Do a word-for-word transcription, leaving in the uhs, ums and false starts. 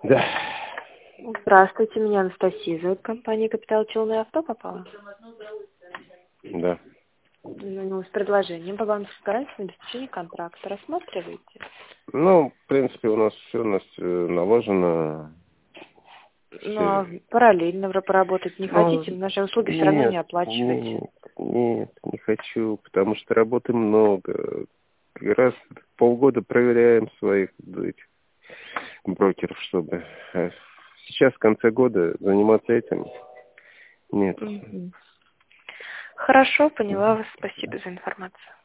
Да. Здравствуйте, меня Анастасия зовут, компания «Капитал Челны Авто» попала. Да. Ну, с предложением по банковской гарантии на обеспечение контракта. Рассматриваете? Ну, в принципе, у нас все у нас э, наложено. Ну, а Все. параллельно вы поработать не Ну, хотите? Наши услуги все равно не нет, оплачиваете. нет, нет, не хочу, потому что работы много. Раз в полгода проверяем своих этих брокеров, чтобы э, сейчас в конце года заниматься этим. Нет. Мгм. Хорошо, поняла вас. Спасибо за информацию.